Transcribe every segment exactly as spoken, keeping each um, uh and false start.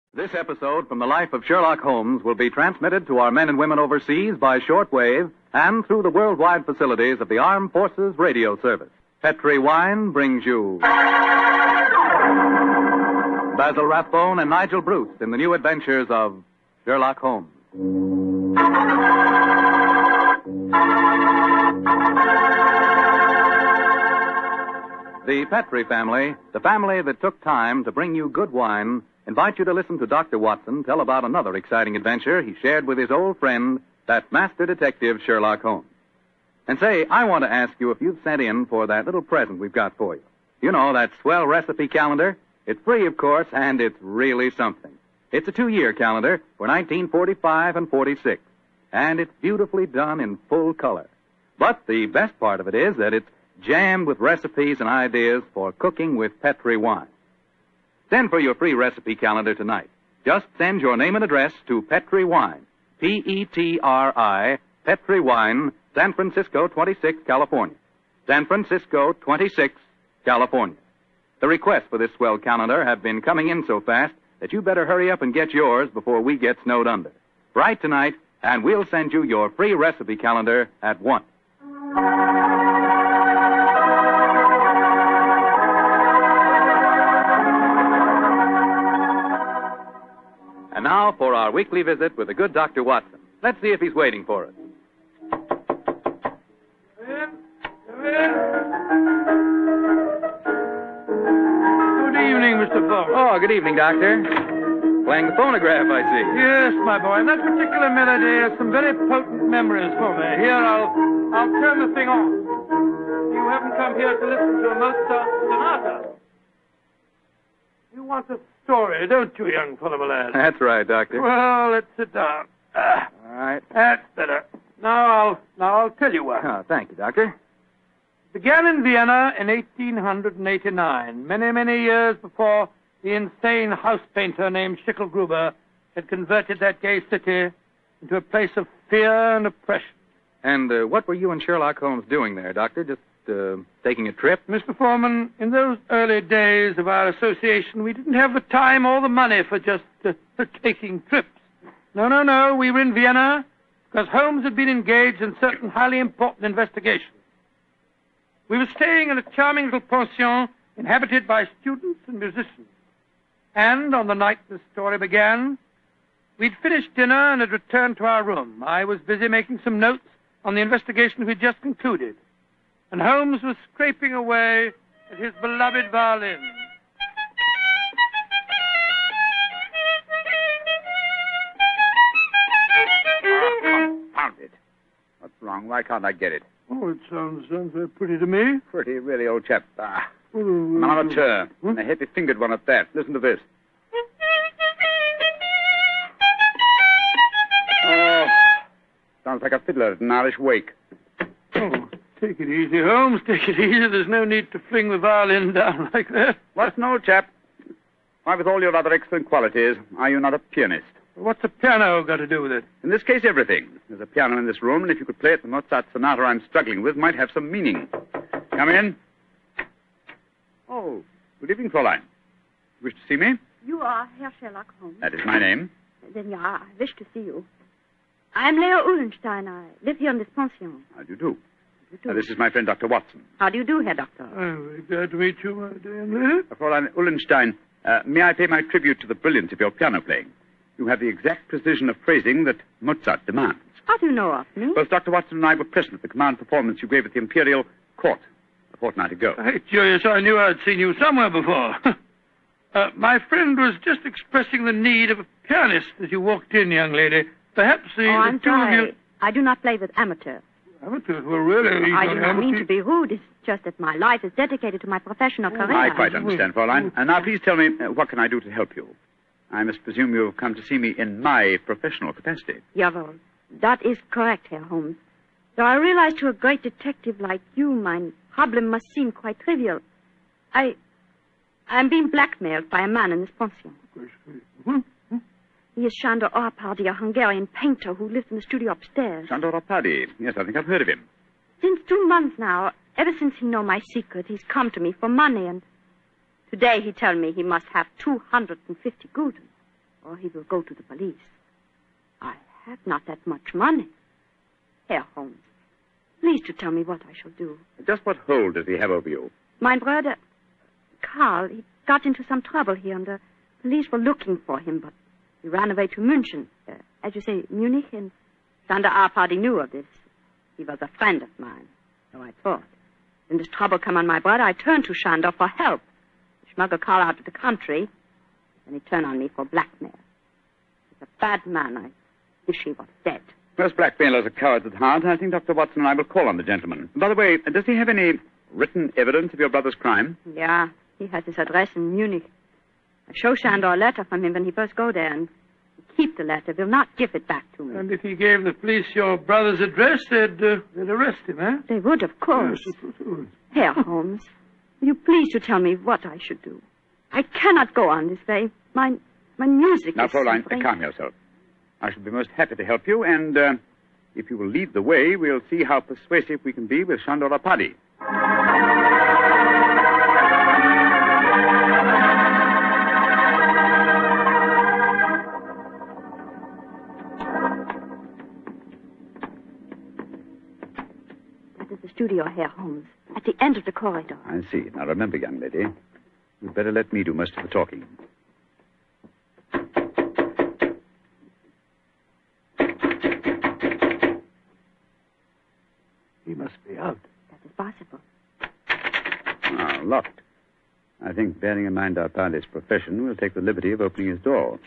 This episode from the life of Sherlock Holmes will be transmitted to our men and women overseas by shortwave and through the worldwide facilities of the Armed Forces Radio Service. Petri Wine brings you Basil Rathbone and Nigel Bruce in the new adventures of Sherlock Holmes. The Petri family, the family that took time to bring you good wine, invite you to listen to Doctor Watson tell about another exciting adventure he shared with his old friend, that master detective Sherlock Holmes. And say, I want to ask you if you've sent in for that little present we've got for you. You know, that swell recipe calendar. It's free, of course, and it's really something. It's a two-year calendar for nineteen forty-five and forty-six, and it's beautifully done in full color. But the best part of it is that it's jammed with recipes and ideas for cooking with Petri wine. Send for your free recipe calendar tonight. Just send your name and address to Petri Wine, P E T R I, Petri Wine, San Francisco twenty-six, California. San Francisco twenty-six, California. The requests for this swell calendar have been coming in so fast that you better hurry up and get yours before we get snowed under. Write tonight, and we'll send you your free recipe calendar at once. And now for our weekly visit with the good Doctor Watson. Let's see if he's waiting for us. Come in. Come in. Good evening, Mister Fogg. Oh, good evening, Doctor. Playing the phonograph, I see. Yes, my boy. And that particular melody has some very potent memories for me. Here, I'll, I'll turn the thing on. You haven't come here to listen to a Mozart sonata. You want a story, don't you, young fellow, my lad? That's right, Doctor. Well, let's sit down. Ah, All right. that's better. Now I'll now I'll tell you what. Oh, thank you, Doctor. It began in Vienna in eighteen eighty-nine, many, many years before the insane house painter named Schicklgruber had converted that gay city into a place of fear and oppression. And uh, what were you and Sherlock Holmes doing there, Doctor? Just uh, taking a trip? Mister Foreman, in those early days of our association, we didn't have the time or the money for just uh, taking trips. No, no, no. We were in Vienna because Holmes had been engaged in certain highly important investigations. We were staying in a charming little pension inhabited by students and musicians. And on the night the story began, we'd finished dinner and had returned to our room. I was busy making some notes on the investigation we'd just concluded, and Holmes was scraping away at his beloved violin. Confound it. What's wrong? Why can't I get it? Oh, it sounds, sounds very pretty to me. Pretty, really, old chap. Ah, Oh, an amateur. And a heavy-fingered one at that. Listen to this. Oh, sounds like a fiddler at an Irish wake. oh, take it easy, Holmes. Take it easy. There's no need to fling the violin down like that. What's an old chap? Why, with all your other excellent qualities, are you not a pianist? What's a piano got to do with it? In this case, everything. There's a piano in this room, and if you could play it, the Mozart sonata I'm struggling with might have some meaning. Come in. Oh, good evening, Fräulein. You wish to see me? You are Herr Sherlock Holmes. That is my name. Then, yeah, I wish to see you. I'm Leo Uhlenstein. I live here in this pension. How do you do? You do. Uh, this is my friend, Doctor Watson. How do you do, Herr Doctor? I'm very glad to meet you, my dear lady. Uh, Fräulein Uhlenstein, uh, may I pay my tribute to the brilliance of your piano playing? You have the exact precision of phrasing that Mozart demands. How do you know of me? Both Doctor Watson and I were present at the command performance you gave at the Imperial Court a fortnight ago. Hey, curious, I knew I'd seen you somewhere before. uh, my friend was just expressing the need of a pianist as you walked in, young lady. Perhaps the, oh, the I'm two of sorry. you... I do not play with amateurs. Amateurs? Well, really... I do not mean to be rude. It's just that my life is dedicated to my professional career. I quite understand, Fräulein. And now, please tell me, uh, what can I do to help you? I must presume you have come to see me in my professional capacity. Jawohl. That is correct, Herr Holmes. Though I realize to a great detective like you, my problem must seem quite trivial. I... I'm being blackmailed by a man in this pension. He is Sándor Arpady, a Hungarian painter who lives in the studio upstairs. Sándor Arpady. Yes, I think I've heard of him. Since two months now, ever since he know my secret, he's come to me for money, and today he tell me he must have two hundred fifty guldens. or he will go to the police. I have not that much money. Herr Holmes, please to tell me what I shall do. Just what hold does he have over you? My brother, Karl, he got into some trouble here, and the police were looking for him, but he ran away to München, uh, as you say, Munich, and Sander our party knew of this. He was a friend of mine, so I thought. When this trouble come on my brother, I turned to Shandor for help. He smuggled Karl out of the country, and he turned on me for blackmail. He's a bad man. I wish he was dead. Most blackmailers are cowards at heart. I think Doctor Watson and I will call on the gentleman. By the way, does he have any written evidence of your brother's crime? Yeah, he has his address in Munich. I show Shandor a letter from him when he first go there, and he keep the letter, will not give it back to me. And if he gave the police your brother's address, they'd, uh, they'd arrest him, eh? They would, of course. Yes, of course. Herr Holmes, will you please to tell me what I should do? I cannot go on this way. My my music Now, is... Fräulein, suffering. calm yourself. I shall be most happy to help you, and uh, if you will lead the way, we'll see how persuasive we can be with Shandor Paddy. That is the studio, Herr Holmes, at the end of the corridor. I see. Now, remember, young lady, you'd better let me do most of the talking. He must be out. That is possible. Ah, locked. I think, bearing in mind our party's profession, we'll take the liberty of opening his door.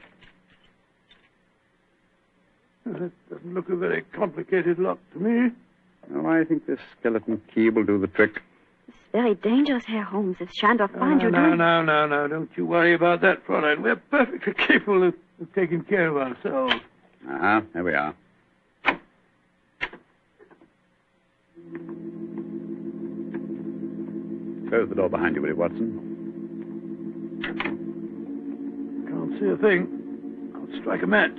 Well, that doesn't look a very complicated lock to me. Oh, I think this skeleton key will do the trick. It's very dangerous, Herr Holmes, if Shandor No, finds you no, doing... no, no, no. Don't you worry about that, Fräulein. We're perfectly capable of, of taking care of ourselves. Ah, there we are. Close the door behind you, will you, Watson? Can't see a thing. I'll strike a match.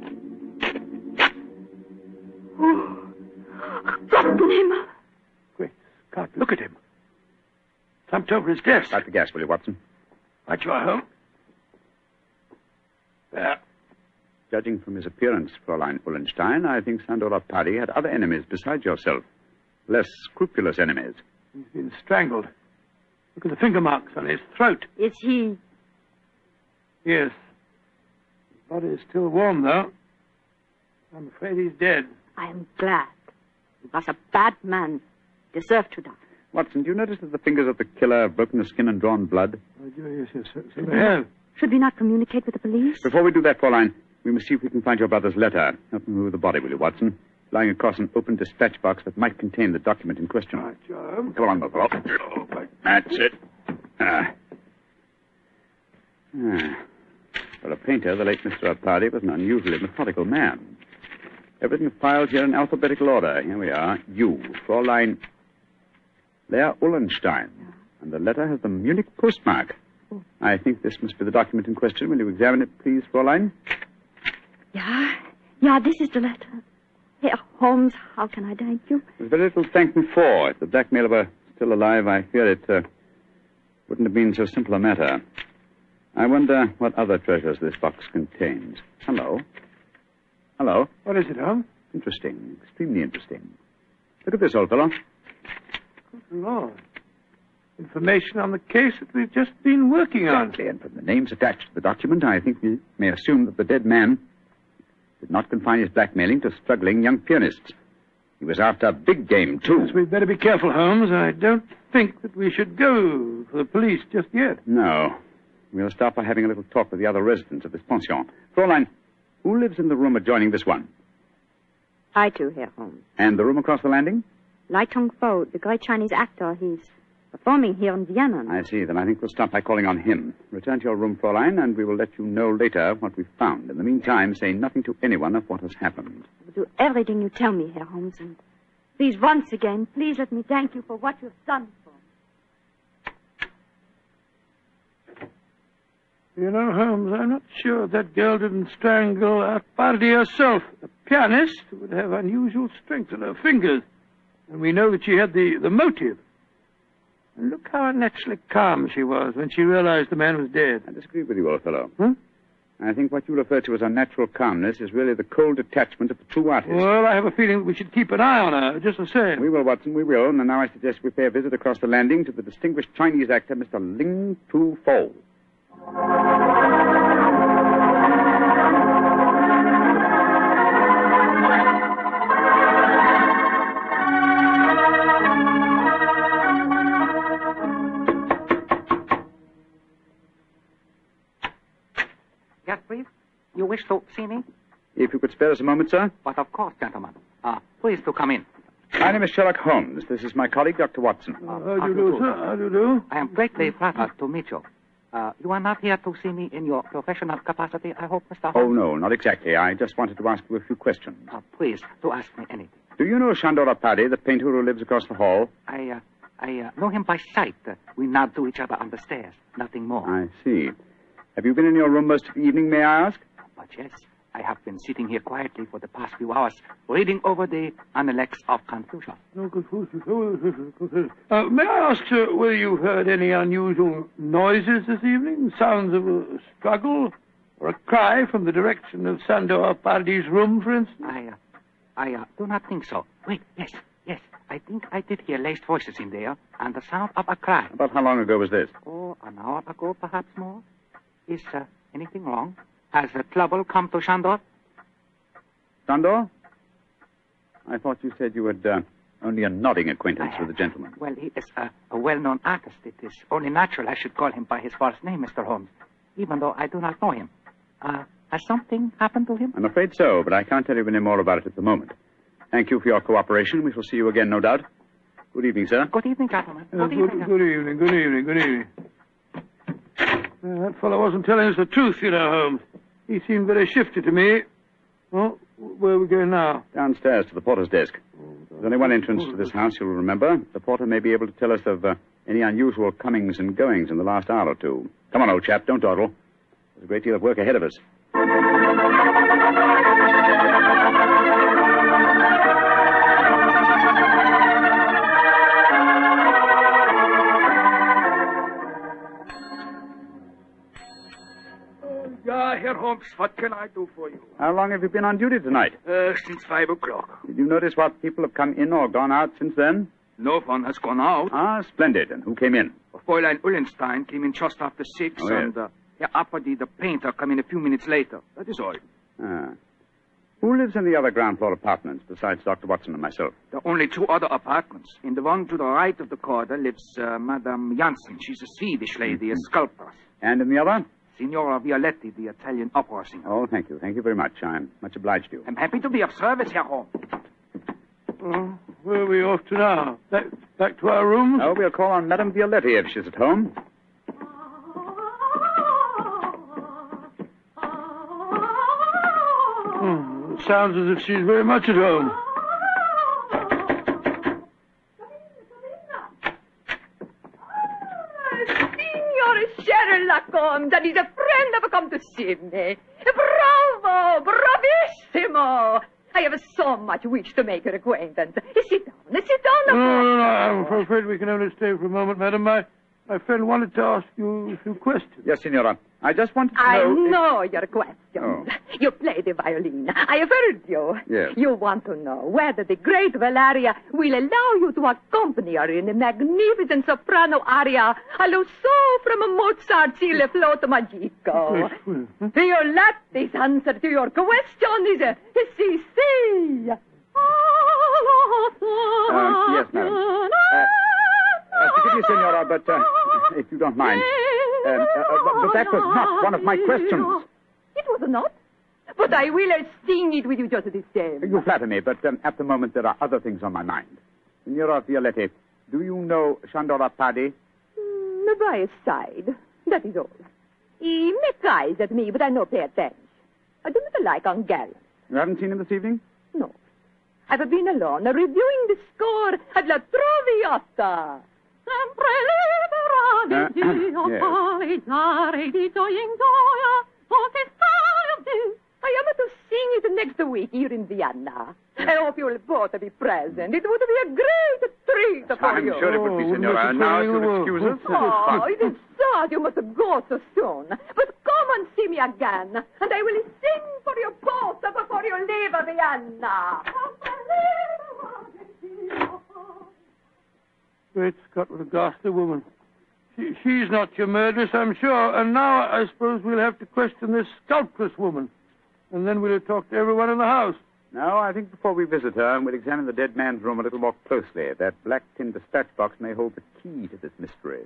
Oh, Gott im Himmel. Quick, Scott, look at him. Slumped over his desk. Light the gas, will you, Watson? Right you are, Holmes. There. Judging from his appearance, Fräulein Ullenstein, I think Sandor Paddy had other enemies besides yourself. Less scrupulous enemies. He's been strangled. Look at the finger marks on his throat. Is he... Yes. His body is still warm, though. I'm afraid he's dead. I am glad. He was a bad man. Deserved to die. Watson, do you notice that the fingers of the killer have broken the skin and drawn blood? Oh, yes, yes, yes. So they have. Should we not communicate with the police? Before we do that, Fräulein, we must see if we can find your brother's letter. Help me move the body, will you, Watson? Lying across an open dispatch box that might contain the document in question. Right, John. Come along, Buffalo. Oh, my... That's it. Ah. Ah. For a painter, the late Mister Paddy was an unusually methodical man. Everything filed here in alphabetical order. Here we are. You, Fräulein Leah Ullenstein. And the letter has the Munich postmark. Oh. I think this must be the document in question. Will you examine it, please, Fräulein? Yeah, yeah, this is the letter. Herr Holmes, how can I thank you? There's very little to thank me for. If the blackmailer were still alive, I fear it uh, wouldn't have been so simple a matter. I wonder what other treasures this box contains. Hello. Hello. What is it, Holmes? Interesting. Extremely interesting. Look at this, old fellow. Good Lord. Information on the case that we've just been working on. Exactly. And from the names attached to the document, I think we may assume that the dead man did not confine his blackmailing to struggling young pianists. He was after big game, too. Yes, we'd better be careful, Holmes. I don't think that we should go for the police just yet. No. We'll start by having a little talk with the other residents of this pension. Fräulein, who lives in the room adjoining this one? I too, Herr Holmes. And the room across the landing? Lai Tong-fo, the great Chinese actor, he's performing here in Vienna. I see. Then I think we'll start by calling on him. Return to your room, Fräulein, and we will let you know later what we've found. In the meantime, say nothing to anyone of what has happened. I will do everything you tell me, Herr Holmes, and please, once again, please let me thank you for what you've done for me. You know, Holmes, I'm not sure that girl didn't strangle Arpadi herself. A pianist would have unusual strength in her fingers. And we know that she had the, the motive. And look how unnaturally calm she was when she realized the man was dead. I disagree with you, old fellow. Huh? I think what you refer to as unnatural calmness is really the cold detachment of the true artist. Well, I have a feeling that we should keep an eye on her, just the same. We will, Watson, we will. And now I suggest we pay a visit across the landing to the distinguished Chinese actor, Mister Ling Tu Fo. Yes, please. You wish to see me? If you could spare us a moment, sir. But of course, gentlemen. Uh, please to come in. My name is Sherlock Holmes. This is my colleague, Doctor Watson. Uh, how do you do, sir? How do you do? I am greatly flattered to meet you. Uh, you are not here to see me in your professional capacity, I hope, Mister Oh, Holmes? no, not exactly. I just wanted to ask you a few questions. Uh, please, to ask me anything. Do you know Chandora Paddy, the painter who lives across the hall? I, uh, I uh, know him by sight. Uh, we nod to each other on the stairs. Nothing more. I see. Have you been in your room most of the evening, may I ask? But yes, I have been sitting here quietly for the past few hours, reading over the Analects of Confucius. No, Confucius. Uh, may I ask, sir, whether you've heard any unusual noises this evening? Sounds of a struggle? Or a cry from the direction of Sandor Pardy's room, for instance? I, uh, I uh, do not think so. Wait, yes, yes. I think I did hear laced voices in there, and the sound of a cry. About how long ago was this? Oh, an hour ago, perhaps more. Is uh, anything wrong? Has uh, trouble come to Shandor? Sandor? I thought you said you had uh, only a nodding acquaintance I, with the gentleman. Well, he is uh, a well-known artist. It is only natural I should call him by his first name, Mister Holmes, even though I do not know him. Uh, has something happened to him? I'm afraid so, but I can't tell you any more about it at the moment. Thank you for your cooperation. We shall see you again, no doubt. Good evening, sir. Good evening, gentlemen. Uh, Good, good, evening. good evening, good evening, good evening. Uh, that fellow wasn't telling us the truth, you know, Holmes. He seemed very shifty to me. Oh, where are we going now? Downstairs to the porter's desk. There's only one entrance to this house, you'll remember. The porter may be able to tell us of uh, any unusual comings and goings in the last hour or two. Come on, old chap, don't dawdle. There's a great deal of work ahead of us. Yeah, Herr Holmes, what can I do for you? How long have you been on duty tonight? Uh, since five o'clock. Did you notice what people have come in or gone out since then? No one has gone out. Ah, splendid. And who came in? Fräulein Ullenstein came in just after six, Oh, yes. and uh, Herr Apperdy, the painter, came in a few minutes later. That is all. Ah. Who lives in the other ground floor apartments besides Doctor Watson and myself? There are only two other apartments. In the one to the right of the corridor lives uh, Madame Janssen. She's a Swedish lady, a sculptor. And in the other? Signora Violetti, the Italian opera singer. Oh, thank you. Thank you very much. I'm much obliged to you. I'm happy to be of service, Herr Holmes. Uh, where are we off to now? Back, back to our rooms? Oh, we'll call on Madame Violetti if she's at home. Hmm, it sounds as if she's very much at home. Signor Sherlock Holmes, that is a friend have come to see me. Bravo, bravissimo. I have so much wish to make your acquaintance. Sit down, sit down. No, no, no, I'm afraid we can only stay for a moment, madam. My, my friend wanted to ask you a few questions. Yes, Signora. I just wanted to I know... if- know your questions. Oh. You play the violin. I have heard you. Yes. You want to know whether the great Valeria will allow you to accompany her in a magnificent soprano aria, allo so from Mozart's Il Flauto Magico. You let this answer to your question is, uh, si, si. Uh, yes, madam. Uh, uh, forgive me, Signora, but uh, if you don't mind... Uh, uh, uh, but that was not one of my questions. It was not. But I will uh, sing it with you just the same. You flatter me, but um, at the moment there are other things on my mind. Signora Violetti, do you know Chandora Paddy? Mm, by his side. That is all. He makes eyes at me, but I no pay attention. I do not like Hungarians. You haven't seen him this evening? No. I've been alone, reviewing the score at La Traviata. Sempre libera di Uh, Dio, yes. polizare di gioia in gioia, potestare di... I am to sing it next week here in Vienna. I hope you will both be present. It would be a great treat for I'm you. sure it would be, Signora. Oh, Now, if Mister you'll excuse us... Oh, it is sad you must go so soon. But come and see me me again, and I will sing for you both before you leave Vienna. Great Scott, what a ghastly woman. She, she's not your murderess, I'm sure. And now I suppose we'll have to question this sculptress woman. And then we'll talk to everyone in the house. No, I think before we visit her, we'll examine the dead man's room a little more closely. That black tin dispatch box may hold the key to this mystery.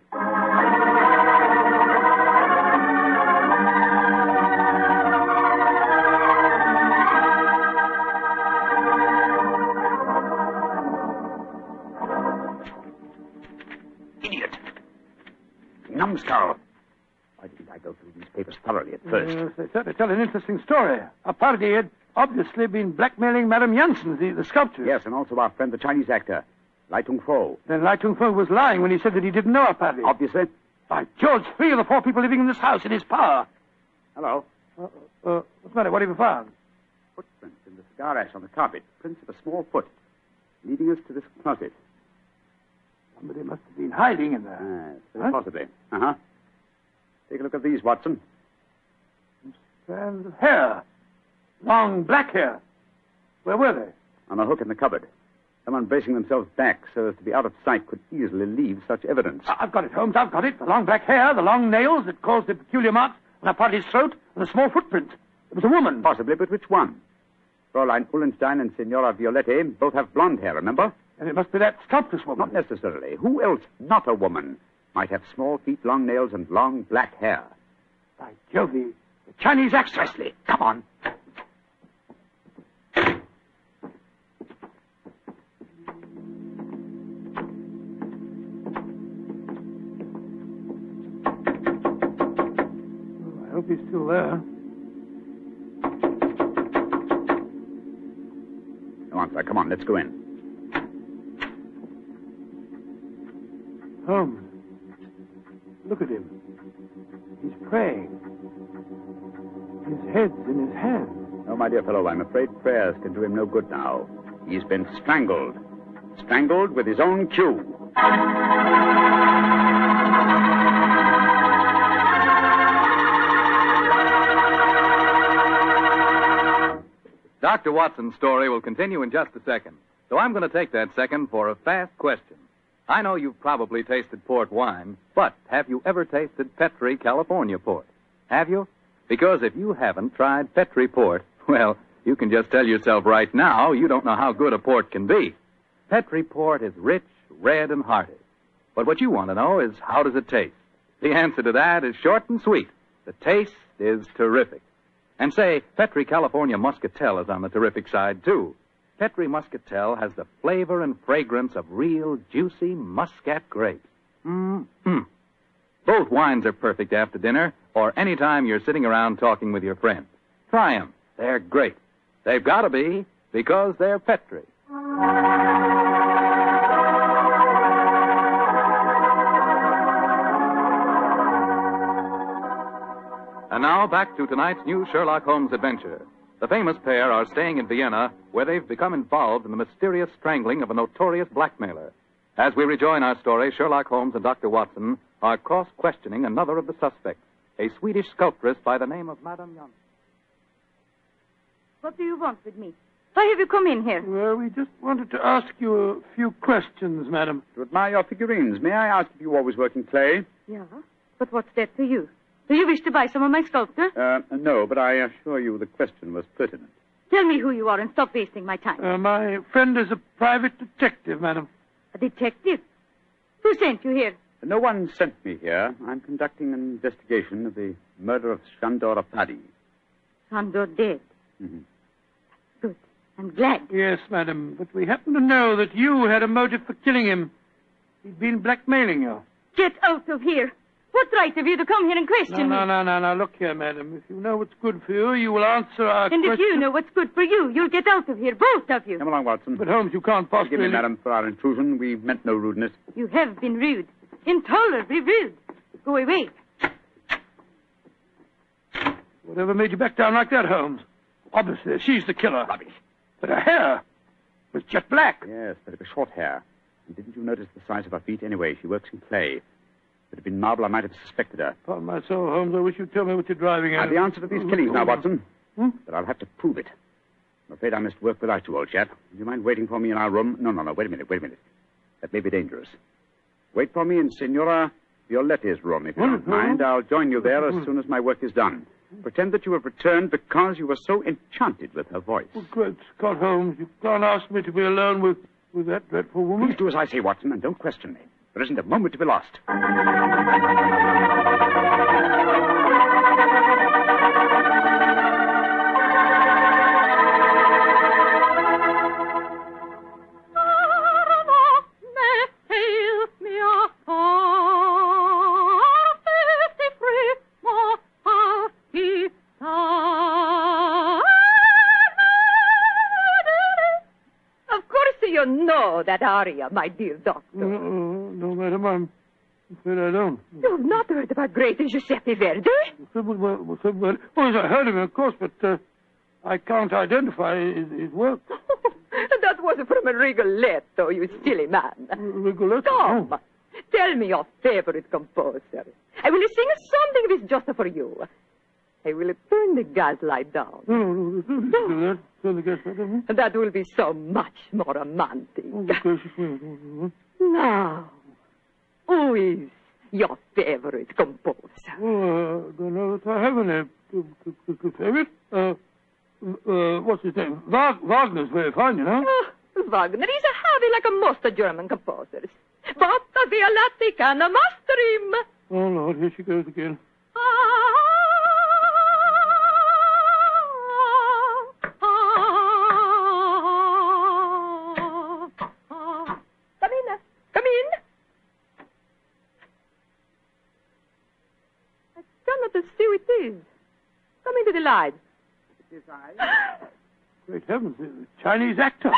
Idiot. Numbskull. Why didn't I go through these papers thoroughly at first? Yes, they certainly tell an interesting story. A party had obviously been blackmailing Madame Janssen, the, the sculptor. Yes, and also our friend, the Chinese actor, Lai Tung Fo. Then Lai Tung Fo was lying when he said that he didn't know a party. Obviously. By George, three of the four people living in this house in his power. Hello. Uh, uh, what's the matter? What have you found? Footprints in the cigar ash on the carpet. Prints of a small foot. Leading us to this closet. Somebody must have been hiding in there. Yes, very Huh? possibly. Uh-huh. Take a look at these, Watson. Strands of hair. Long black hair. Where were they? On a hook in the cupboard. Someone bracing themselves back so as to be out of sight could easily leave such evidence. I- I've got it, Holmes. I've got it. The long black hair, the long nails that caused the peculiar marks on a party's throat, and a small footprint. It was a woman. Possibly, but which one? Fräulein Ullenstein and Signora Violetti both have blonde hair, remember? And it must be that sculptress woman. Not necessarily. Who else, not a woman, might have small feet, long nails, and long black hair? By Jove, the the Chinese actress. Presley, come on. Oh, I hope he's still there. Come on, sir. Come on, let's go in. Holmes, look at him. He's praying. His head's in his hand. Oh, my dear fellow, I'm afraid prayers can do him no good now. He's been strangled. Strangled with his own cue. Doctor Watson's story will continue in just a second. So I'm going to take that second for a fast question. I know you've probably tasted port wine, but have you ever tasted Petri California port? Have you? Because if you haven't tried Petri port, well, you can just tell yourself right now you don't know how good a port can be. Petri port is rich, red, and hearty. But what you want to know is, how does it taste? The answer to that is short and sweet. The taste is terrific. And say, Petri California Muscatel is on the terrific side, too. Petri Muscatel has the flavor and fragrance of real, juicy Muscat grapes. Mm-hmm. Both wines are perfect after dinner or any time you're sitting around talking with your friends. Try them. They're great. They've got to be, because they're Petri. And now back to tonight's new Sherlock Holmes adventure. The famous pair are staying in Vienna, where they've become involved in the mysterious strangling of a notorious blackmailer. As we rejoin our story, Sherlock Holmes and Doctor Watson are cross-questioning another of the suspects, a Swedish sculptress by the name of Madame Janssen. What do you want with me? Why have you come in here? Well, we just wanted to ask you a few questions, madam. To admire your figurines, may I ask if you always work in clay? Yeah, but what's that to you? Do you wish to buy some of my sculpture? Uh, no, but I assure you the question was pertinent. Tell me who you are and stop wasting my time. Uh, my friend is a private detective, madam. A detective? Who sent you here? No one sent me here. I'm conducting an investigation of the murder of Shandor Apadi. Sandor dead. Mm-hmm. Good. I'm glad. Yes, madam, but we happen to know that you had a motive for killing him. He'd been blackmailing you. Get out of here. What right have you to come here and question No, me? no, no, no, no. Look here, madam. If you know what's good for you, you will answer our And question. if you know what's good for you, you'll get out of here, both of you. Come along, Watson. But, Holmes, you can't possibly... Forgive me, madam, for our intrusion. We meant no rudeness. You have been rude. Intolerably rude. Go away. Whatever made you back down like that, Holmes? Obviously, she's the killer. Rubbish. But her hair was jet black. Yes, but it was short hair. And didn't you notice the size of her feet? Anyway, she works in clay. If it had been marble, I might have suspected her. Upon my soul, Holmes, I wish you'd tell me what you're driving I at. have the answer to these killings now, Watson. Hmm? But I'll have to prove it. I'm afraid I must work without you, old chap. Do you mind waiting for me in our room? No, no, no. Wait a minute, wait a minute. That may be dangerous. Wait for me in Signora Violetti's room, if you don't mind. I'll join you there as soon as my work is done. Pretend that you have returned because you were so enchanted with her voice. Oh, great Scott, Holmes. You can't ask me to be alone with, with that dreadful woman. Please do as I say, Watson, and don't question me. There isn't a moment to be lost. That aria, my dear doctor. No, no, madam, I'm afraid I don't. You've not heard about great Giuseppe Verdi? Well, well, yes, I heard of him, of course, but uh, I can't identify his, his work. That was from a Rigoletto, you silly man. Rigoletto? Come, Oh. tell me your favorite composer. I will sing something of his just for you. I will turn the gas light down. No, no, no, don't do that. Turn the gas light down. That will be so much more romantic. Oh, gracious me. Now, who is your favorite composer? Oh, I don't know that I have any uh, favorite. Uh, uh, what's his name? Wag- Wagner's very fine, you know. Oh, Wagner is a heavy like a most German composers. But the Violatti can master him. Oh, Lord, here she goes again. Come in. Come in. I cannot see who it is. Come into the light. It is I. Great heavens, the Chinese actor.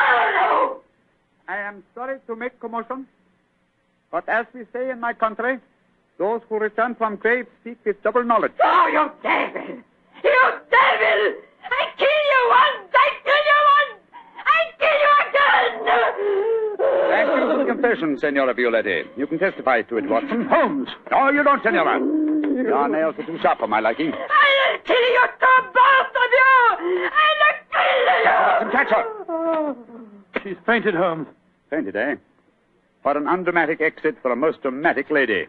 I am sorry to make commotion, but as we say in my country, those who return from graves speak with double knowledge. Oh, you devil! You devil! I kill you once! I kill you once! I kill you again! Thank you for the confession, Senora Violetti. You can testify to it, Watson. Holmes! No, you don't, Senora. Your nails are too sharp for my liking. I'll kill you two, both of you! I'll kill you! Watson, catch her. She's fainted, Holmes. Fainted, eh? What an undramatic exit for a most dramatic lady.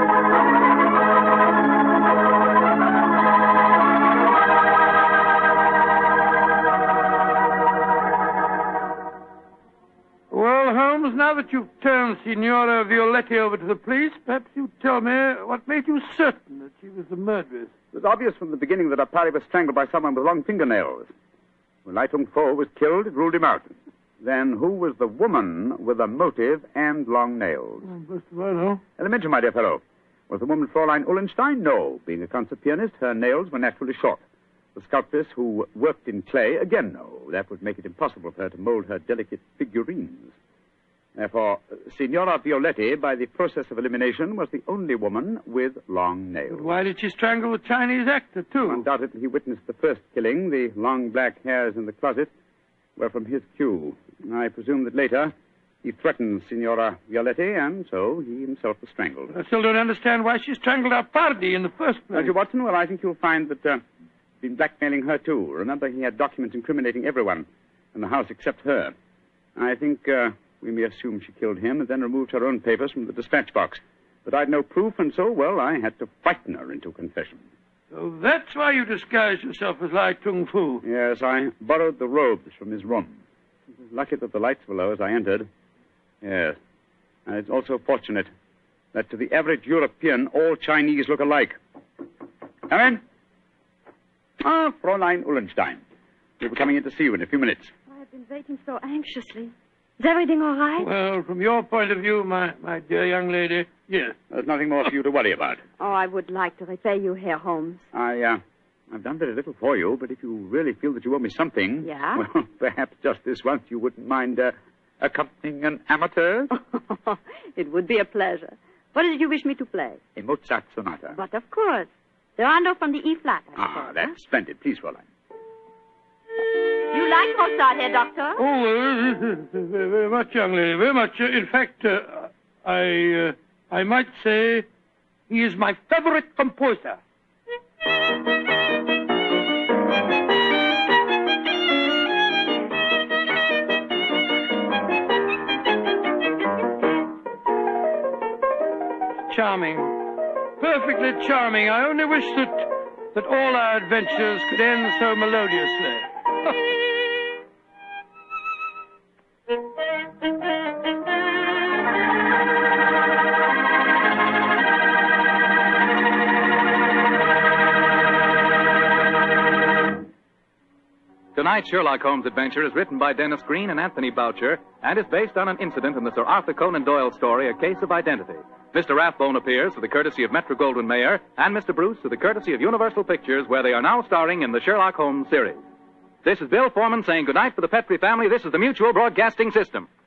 Well, Holmes, now that you've turned Signora Violetti over to the police, perhaps you tell me what made you certain that she was the murderess. It was obvious from the beginning that Apari was strangled by someone with long fingernails. When Lai Tung Fo was killed, it ruled him out. Then who was the woman with a motive and long nails? Oh, best of all, huh? Elementary, my dear fellow. Was the woman Fräulein Ullenstein? No. Being a concert pianist, her nails were naturally short. The sculptress who worked in clay? Again, no. That would make it impossible for her to mold her delicate figurines. Therefore, Signora Violetti, by the process of elimination, was the only woman with long nails. But why did she strangle the Chinese actor, too? Undoubtedly, he witnessed the first killing. The long black hairs in the closet were from his cue. I presume that later he threatened Signora Violetti, and so he himself was strangled. I still don't understand why she strangled Apardi in the first place. Doctor Watson, well, I think you'll find that uh, he's been blackmailing her, too. Remember, he had documents incriminating everyone in the house except her. I think uh, we may assume she killed him and then removed her own papers from the dispatch box. But I'd no proof, and so, well, I had to frighten her into confession. So that's why you disguised yourself as Lai Tung Fu. Yes, I borrowed the robes from his room. It was lucky that the lights were low as I entered. Yes. And it's also fortunate that to the average European, all Chinese look alike. Come in. Ah, Fräulein Ullenstein. We'll be coming in to see you in a few minutes. I have been waiting so anxiously. Is everything all right? Well, from your point of view, my, my dear young lady, yes. There's nothing more for you to worry about. Oh, I would like to repay you, Herr Holmes. I, uh, I've done very little for you, but if you really feel that you owe me something... Yeah? Well, perhaps just this once you wouldn't mind, uh, accompanying an amateur? It would be a pleasure. What did you wish me to play? A Mozart sonata. But of course. The rondo from the E-flat, I Ah, suppose, that's splendid. Please, Fräulein. You like Mozart, Herr Doctor? Oh, uh, very, very much, young lady, very much. Uh, in fact, uh, I uh, I might say he is my favorite composer. Charming. Perfectly charming. I only wish that, that all our adventures could end so melodiously. Tonight's Sherlock Holmes adventure is written by Dennis Green and Anthony Boucher and is based on an incident in the Sir Arthur Conan Doyle story, A Case of Identity. Mister Rathbone appears to the courtesy of Metro-Goldwyn-Mayer and Mister Bruce to the courtesy of Universal Pictures, where they are now starring in the Sherlock Holmes series. This is Bill Foreman saying goodnight for the Petrie family. This is the Mutual Broadcasting System.